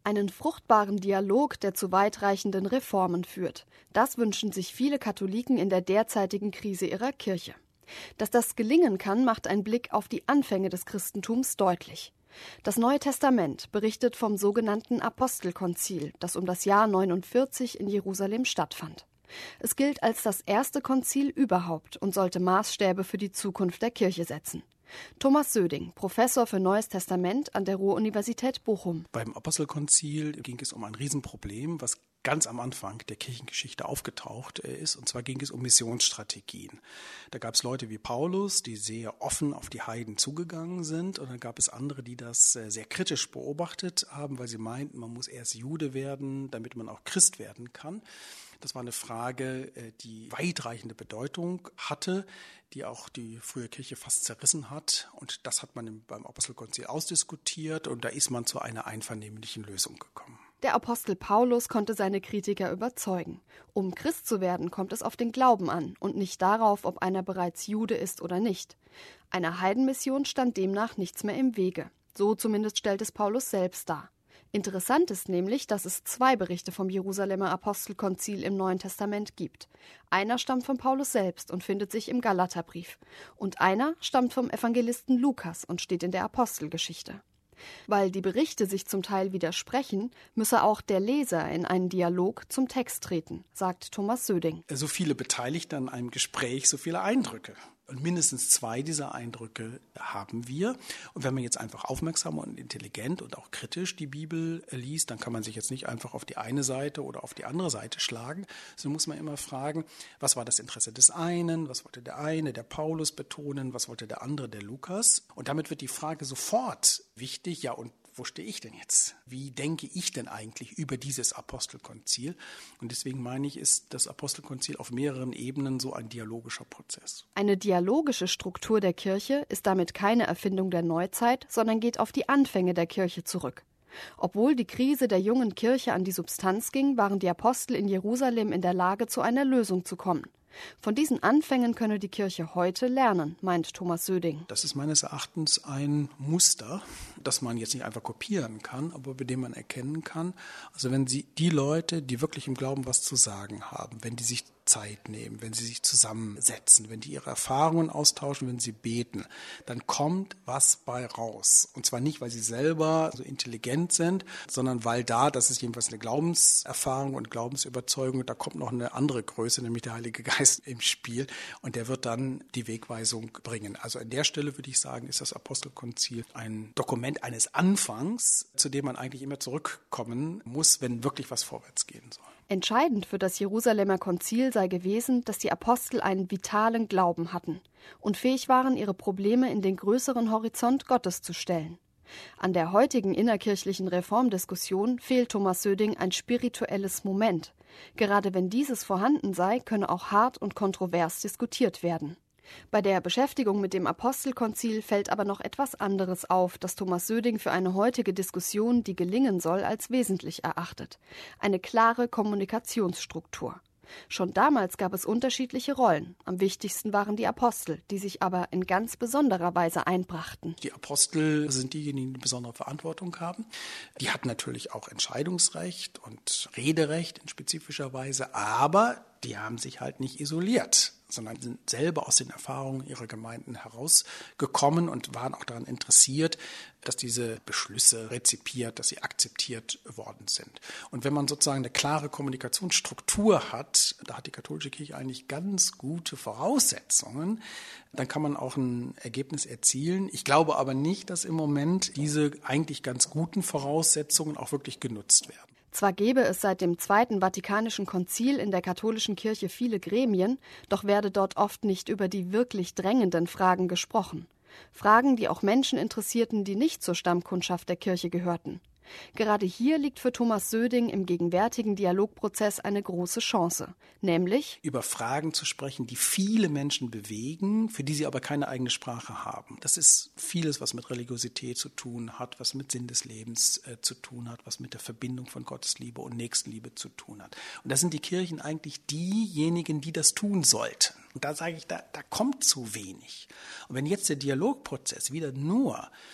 Einen fruchtbaren Dialog, der zu weitreichenden Reformen führt. Das wünschen sich viele Katholiken in der derzeitigen Krise ihrer Kirche. Dass das gelingen kann, macht ein Blick auf die Anfänge des Christentums deutlich. Das Neue Testament berichtet vom sogenannten Apostelkonzil, das um das Jahr 49 in Jerusalem stattfand. Es gilt als das erste Konzil überhaupt und sollte Maßstäbe für die Zukunft der Kirche setzen. Thomas Söding, Professor für Neues Testament an der Ruhr-Universität Bochum. Beim Apostelkonzil ging es um ein Riesenproblem, was ganz am Anfang der Kirchengeschichte aufgetaucht ist. Und zwar ging es um Missionsstrategien. Da gab es Leute wie Paulus, die sehr offen auf die Heiden zugegangen sind. Und dann gab es andere, die das sehr kritisch beobachtet haben, weil sie meinten, man muss erst Jude werden, damit man auch Christ werden kann. Das war eine Frage, die weitreichende Bedeutung hatte, die auch die frühe Kirche fast zerrissen hat. Und das hat man beim Apostelkonzil ausdiskutiert und da ist man zu einer einvernehmlichen Lösung gekommen. Der Apostel Paulus konnte seine Kritiker überzeugen. Um Christ zu werden, kommt es auf den Glauben an und nicht darauf, ob einer bereits Jude ist oder nicht. Einer Heidenmission stand demnach nichts mehr im Wege. So zumindest stellt es Paulus selbst dar. Interessant ist nämlich, dass es 2 Berichte vom Jerusalemer Apostelkonzil im Neuen Testament gibt. Einer stammt von Paulus selbst und findet sich im Galaterbrief. Und einer stammt vom Evangelisten Lukas und steht in der Apostelgeschichte. Weil die Berichte sich zum Teil widersprechen, müsse auch der Leser in einen Dialog zum Text treten, sagt Thomas Söding. So viele Beteiligte an einem Gespräch, so viele Eindrücke. Und mindestens 2 dieser Eindrücke haben wir. Und wenn man jetzt einfach aufmerksam und intelligent und auch kritisch die Bibel liest, dann kann man sich jetzt nicht einfach auf die eine Seite oder auf die andere Seite schlagen, sondern muss man immer fragen, was war das Interesse des einen, was wollte der eine, der Paulus betonen, was wollte der andere, der Lukas. Und damit wird die Frage sofort wichtig, ja und wo stehe ich denn jetzt? Wie denke ich denn eigentlich über dieses Apostelkonzil? Und deswegen meine ich, ist das Apostelkonzil auf mehreren Ebenen so ein dialogischer Prozess. Eine dialogische Struktur der Kirche ist damit keine Erfindung der Neuzeit, sondern geht auf die Anfänge der Kirche zurück. Obwohl die Krise der jungen Kirche an die Substanz ging, waren die Apostel in Jerusalem in der Lage, zu einer Lösung zu kommen. Von diesen Anfängen könne die Kirche heute lernen, meint Thomas Söding. Das ist meines Erachtens ein Muster, das man jetzt nicht einfach kopieren kann, aber bei dem man erkennen kann, also wenn die Leute, die wirklich im Glauben was zu sagen haben, wenn die sich Zeit nehmen, wenn sie sich zusammensetzen, wenn die ihre Erfahrungen austauschen, wenn sie beten, dann kommt was bei raus. Und zwar nicht, weil sie selber so intelligent sind, sondern weil das ist jedenfalls eine Glaubenserfahrung und Glaubensüberzeugung, da kommt noch eine andere Größe, nämlich der Heilige Geist im Spiel und der wird dann die Wegweisung bringen. Also an der Stelle würde ich sagen, ist das Apostelkonzil ein Dokument eines Anfangs, zu dem man eigentlich immer zurückkommen muss, wenn wirklich was vorwärts gehen soll. Entscheidend für das Jerusalemer Konzil sei gewesen, dass die Apostel einen vitalen Glauben hatten und fähig waren, ihre Probleme in den größeren Horizont Gottes zu stellen. An der heutigen innerkirchlichen Reformdiskussion fehlt Thomas Söding ein spirituelles Moment. Gerade wenn dieses vorhanden sei, könne auch hart und kontrovers diskutiert werden. Bei der Beschäftigung mit dem Apostelkonzil fällt aber noch etwas anderes auf, das Thomas Söding für eine heutige Diskussion, die gelingen soll, als wesentlich erachtet. Eine klare Kommunikationsstruktur. Schon damals gab es unterschiedliche Rollen. Am wichtigsten waren die Apostel, die sich aber in ganz besonderer Weise einbrachten. Die Apostel sind diejenigen, die besondere Verantwortung haben. Die hatten natürlich auch Entscheidungsrecht und Rederecht in spezifischer Weise, aber die haben sich halt nicht isoliert, sondern sind selber aus den Erfahrungen ihrer Gemeinden herausgekommen und waren auch daran interessiert, dass diese Beschlüsse rezipiert, dass sie akzeptiert worden sind. Und wenn man sozusagen eine klare Kommunikationsstruktur hat, da hat die katholische Kirche eigentlich ganz gute Voraussetzungen, dann kann man auch ein Ergebnis erzielen. Ich glaube aber nicht, dass im Moment diese eigentlich ganz guten Voraussetzungen auch wirklich genutzt werden. Zwar gäbe es seit dem Zweiten Vatikanischen Konzil in der katholischen Kirche viele Gremien, doch werde dort oft nicht über die wirklich drängenden Fragen gesprochen. Fragen, die auch Menschen interessierten, die nicht zur Stammkundschaft der Kirche gehörten. Gerade hier liegt für Thomas Söding im gegenwärtigen Dialogprozess eine große Chance, nämlich über Fragen zu sprechen, die viele Menschen bewegen, für die sie aber keine eigene Sprache haben. Das ist vieles, was mit Religiosität zu tun hat, was mit Sinn des Lebens zu tun hat, was mit der Verbindung von Gottesliebe und Nächstenliebe zu tun hat. Und da sind die Kirchen eigentlich diejenigen, die das tun sollten. Und da sage ich, da kommt zu wenig. Und wenn jetzt der Dialogprozess wieder nur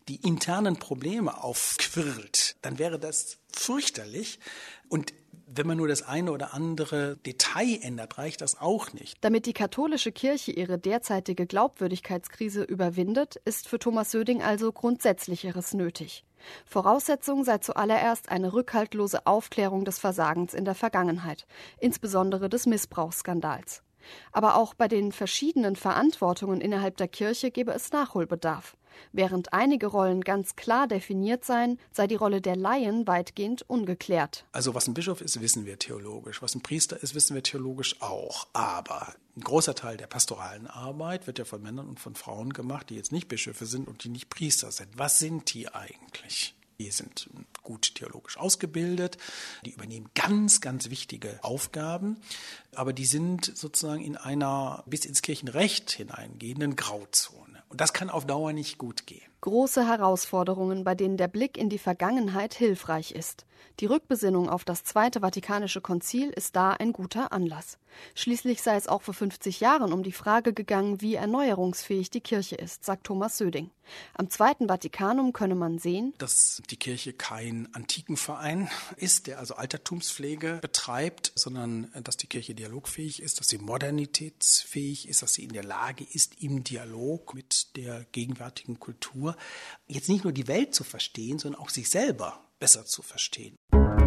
die internen Probleme aufquirlt, dann wäre das fürchterlich. Und wenn man nur das eine oder andere Detail ändert, reicht das auch nicht. Damit die katholische Kirche ihre derzeitige Glaubwürdigkeitskrise überwindet, ist für Thomas Söding also Grundsätzlicheres nötig. Voraussetzung sei zuallererst eine rückhaltlose Aufklärung des Versagens in der Vergangenheit, insbesondere des Missbrauchsskandals. Aber auch bei den verschiedenen Verantwortungen innerhalb der Kirche gebe es Nachholbedarf. Während einige Rollen ganz klar definiert seien, sei die Rolle der Laien weitgehend ungeklärt. Also was ein Bischof ist, wissen wir theologisch. Was ein Priester ist, wissen wir theologisch auch. Aber ein großer Teil der pastoralen Arbeit wird ja von Männern und von Frauen gemacht, die jetzt nicht Bischöfe sind und die nicht Priester sind. Was sind die eigentlich? Die sind gut theologisch ausgebildet, die übernehmen ganz, ganz wichtige Aufgaben, aber die sind sozusagen in einer bis ins Kirchenrecht hineingehenden Grauzone. Und das kann auf Dauer nicht gut gehen. Große Herausforderungen, bei denen der Blick in die Vergangenheit hilfreich ist. Die Rückbesinnung auf das Zweite Vatikanische Konzil ist da ein guter Anlass. Schließlich sei es auch vor 50 Jahren um die Frage gegangen, wie erneuerungsfähig die Kirche ist, sagt Thomas Söding. Am Zweiten Vatikanum könne man sehen, dass die Kirche kein Antikenverein ist, der also Altertumspflege betreibt, sondern dass die Kirche dialogfähig ist, dass sie modernitätsfähig ist, dass sie in der Lage ist, im Dialog mit der gegenwärtigen Kultur jetzt nicht nur die Welt zu verstehen, sondern auch sich selber besser zu verstehen.